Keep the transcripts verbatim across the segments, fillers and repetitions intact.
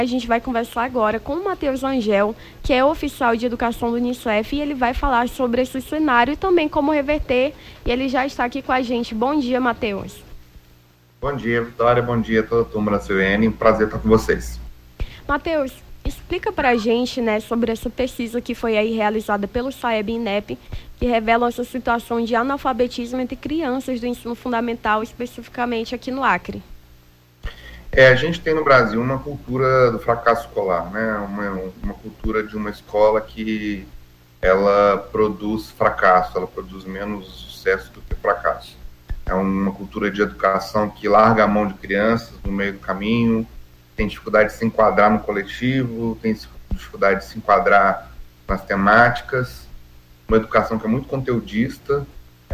A gente vai conversar agora com o Matheus Angel, que é oficial de educação do Unicef, e ele vai falar sobre esse cenário e também como reverter. E ele já está aqui com a gente. Bom dia, Matheus. Bom dia, Vitória. Bom dia a toda a turma da C U N. Um prazer estar com vocês. Matheus, explica para a gente, né, sobre essa pesquisa que foi aí realizada pelo SAEB e INEP, que revela essa situação de analfabetismo entre crianças do ensino fundamental, especificamente aqui no Acre. É, a gente tem no Brasil uma cultura do fracasso escolar, né? Uma, uma cultura de uma escola que ela produz fracasso, ela produz menos sucesso do que fracasso. É uma cultura de educação que larga a mão de crianças no meio do caminho, tem dificuldade de se enquadrar no coletivo, tem dificuldade de se enquadrar nas temáticas, uma educação que é muito conteudista,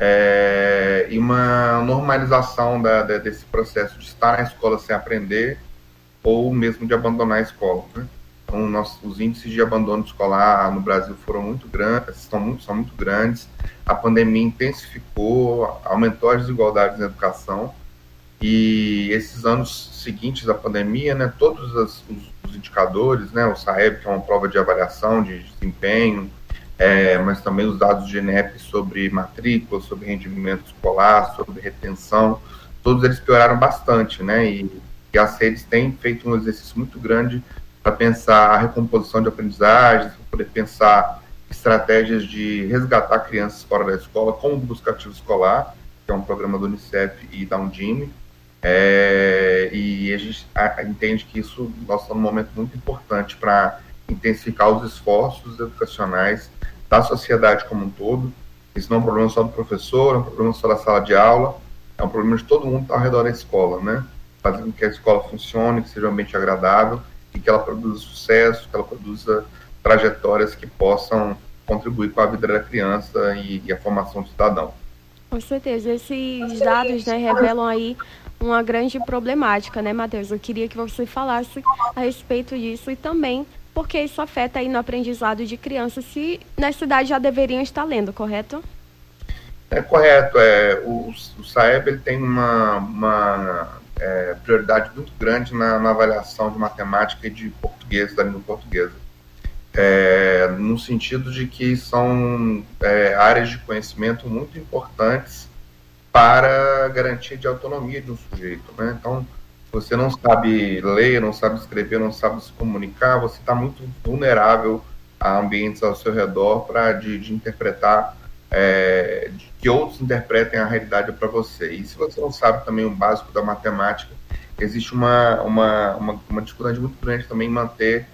é, e uma normalização da, da, desse processo de estar na escola sem aprender ou mesmo de abandonar a escola, né? Então, nós, os índices de abandono escolar no Brasil foram muito grandes, são muito, são muito grandes. A pandemia intensificou, aumentou as desigualdades na educação, e esses anos seguintes à pandemia, né, todos as, os, os indicadores, né, o SAEB, que é uma prova de avaliação de desempenho, é, mas também os dados do INEP sobre matrícula, sobre rendimento escolar, sobre retenção, todos eles pioraram bastante, né, e, e as redes têm feito um exercício muito grande para pensar a recomposição de aprendizagens, para poder pensar estratégias de resgatar crianças fora da escola, como o Busca Ativo Escolar, que é um programa do Unicef e da Undime, é, e a gente a, entende que isso, nós estamos num momento muito importante para intensificar os esforços educacionais da sociedade como um todo. Isso não é um problema só do professor, é um problema só da sala de aula, é um problema de todo mundo que está ao redor da escola, né? Fazer com que a escola funcione, que seja um ambiente agradável e que ela produza sucesso, que ela produza trajetórias que possam contribuir com a vida da criança e, e a formação do cidadão. Com certeza, esses dados, né, revelam aí uma grande problemática, né, Matheus? Eu queria que você falasse a respeito disso e também porque isso afeta aí no aprendizado de crianças se na cidade já deveriam estar lendo, correto? É correto. É, o, o SAEB ele tem uma, uma é, prioridade muito grande na, na avaliação de matemática e de português, da língua portuguesa. É, no sentido de que são é, áreas de conhecimento muito importantes para a garantia de autonomia de um sujeito, né? Então, se você não sabe ler, não sabe escrever, não sabe se comunicar, você está muito vulnerável a ambientes ao seu redor para de, de interpretar, é, de que outros interpretem a realidade para você. E se você não sabe também o básico da matemática, existe uma, uma, uma, uma dificuldade muito grande também em manter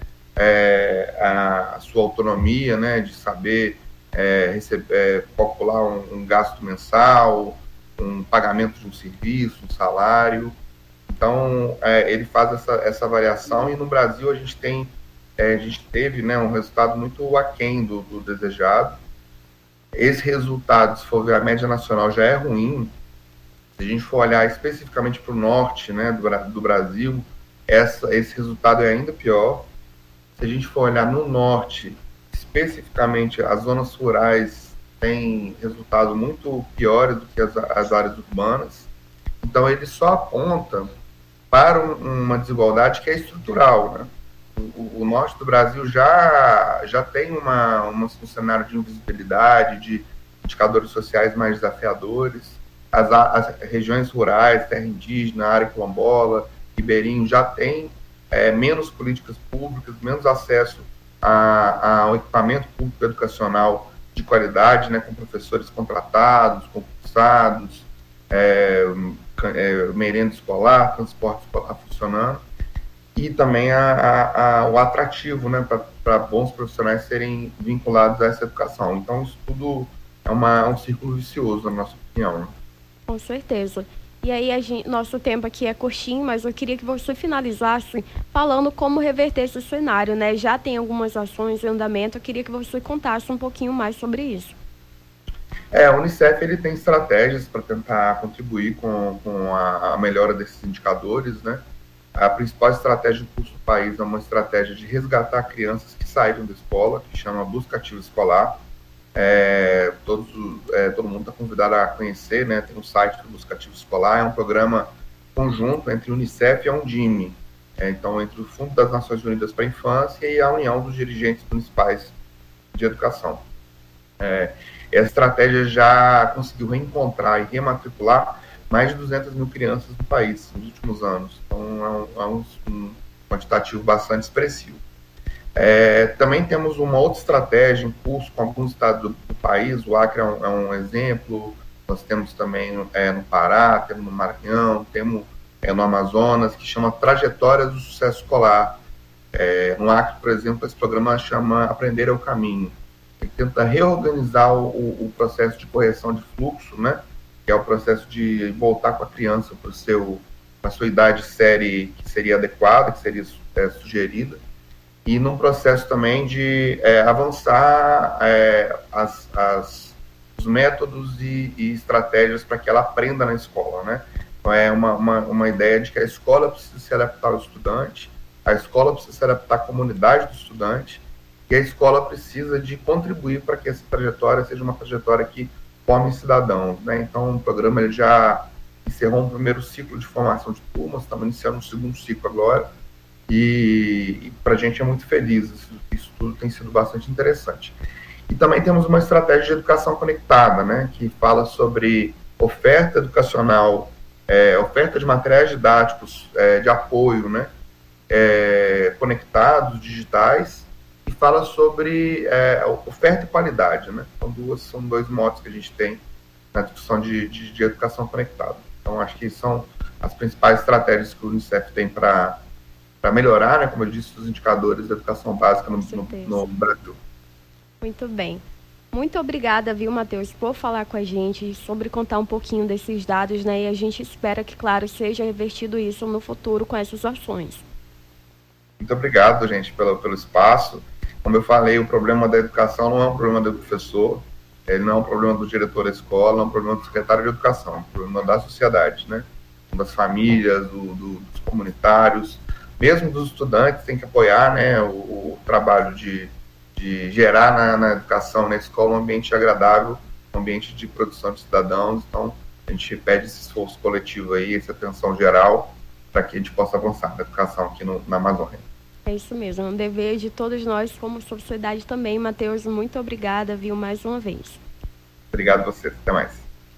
é, a, a sua autonomia, né, de saber é, receber, é, calcular um, um gasto mensal, um pagamento de um serviço, um salário. Então, é, ele faz essa, essa avaliação, e no Brasil a gente tem, é, a gente teve, né, um resultado muito aquém do, do desejado. Esse resultado, se for ver a média nacional, já é ruim. Se a gente for olhar especificamente para o norte, né, do, do Brasil, essa, esse resultado é ainda pior. Se a gente for olhar no norte, especificamente as zonas rurais têm resultados muito piores do que as, as áreas urbanas. Então, ele só aponta para um, uma desigualdade que é estrutural, né? O, o norte do Brasil já, já tem uma, uma, um cenário de invisibilidade, de indicadores sociais mais desafiadores. As, as regiões rurais, terra indígena, área quilombola, ribeirinho, já tem é, menos políticas públicas, menos acesso a, ao equipamento público educacional de qualidade, né, com professores contratados, concursados, é, é, merenda escolar, transporte escolar funcionando, e também a, a, a, o atrativo, né, para bons profissionais serem vinculados a essa educação. Então, isso tudo é uma, um círculo vicioso, na nossa opinião, né? Com certeza. E aí, a gente, nosso tempo aqui é curtinho, mas eu queria que você finalizasse falando como reverter esse cenário, né? Já tem algumas ações em andamento, eu queria que você contasse um pouquinho mais sobre isso. É, a Unicef ele tem estratégias para tentar contribuir com, com a, a melhora desses indicadores, né? A principal estratégia do curso do país é uma estratégia de resgatar crianças que saíram da escola, que chama Busca Ativo Escolar. É, todos, é, todo mundo está convidado a conhecer, né? Tem um site do Busca Ativo Escolar, é um programa conjunto entre o Unicef e a Undime. É, então, entre o Fundo das Nações Unidas para a Infância e a União dos Dirigentes Municipais de Educação. É, essa estratégia já conseguiu reencontrar e rematricular mais de duzentas mil crianças no país nos últimos anos. Então, é um, é um, um quantitativo bastante expressivo. É, também temos uma outra estratégia em curso com alguns estados do, do país. O Acre é um, é um exemplo. Nós temos também é, no Pará, temos no Maranhão, temos é, no Amazonas, que chama Trajetórias do Sucesso Escolar. É, no Acre, por exemplo, esse programa chama Aprender é o Caminho. Ele tenta reorganizar o, o processo de correção de fluxo, né? Que é o processo de voltar com a criança para a sua idade série que seria adequada, que seria é, sugerida, e num processo também de é, avançar é, as, as, os métodos e, e estratégias para que ela aprenda na escola, né? Então é uma, uma, uma ideia de que a escola precisa se adaptar ao estudante, a escola precisa se adaptar à comunidade do estudante, e a escola precisa de contribuir para que essa trajetória seja uma trajetória que forme cidadãos, né? Então o programa ele já encerrou um primeiro ciclo de formação de turmas, estamos iniciando um segundo ciclo agora, e, e para a gente é muito feliz, isso, isso tudo tem sido bastante interessante. E também temos uma estratégia de educação conectada, né, que fala sobre oferta educacional, é, oferta de materiais didáticos é, de apoio, né, é, conectados, digitais, e fala sobre é, oferta e qualidade, né, são, duas, são dois modos que a gente tem na discussão de, de, de educação conectada. Então, acho que são as principais estratégias que o Unicef tem para para melhorar, né, como eu disse, os indicadores da educação básica no, no, no Brasil. Muito bem. Muito obrigada, viu, Matheus, por falar com a gente sobre contar um pouquinho desses dados, né? E a gente espera que, claro, seja revertido isso no futuro com essas ações. Muito obrigado, gente, pelo, pelo espaço. Como eu falei, o problema da educação não é um problema do professor, ele não é um problema do diretor da escola, não é um problema do secretário de educação, é um problema da sociedade, né? Das famílias, do, do, dos comunitários, mesmo dos estudantes, tem que apoiar, né, o, o trabalho de, de gerar na, na educação, na escola, um ambiente agradável, um ambiente de produção de cidadãos. Então, a gente pede esse esforço coletivo aí, essa atenção geral, para que a gente possa avançar na educação aqui no, na Amazônia. É isso mesmo, é um dever de todos nós como sociedade também. Matheus, muito obrigada, viu, mais uma vez. Obrigado a você, até mais.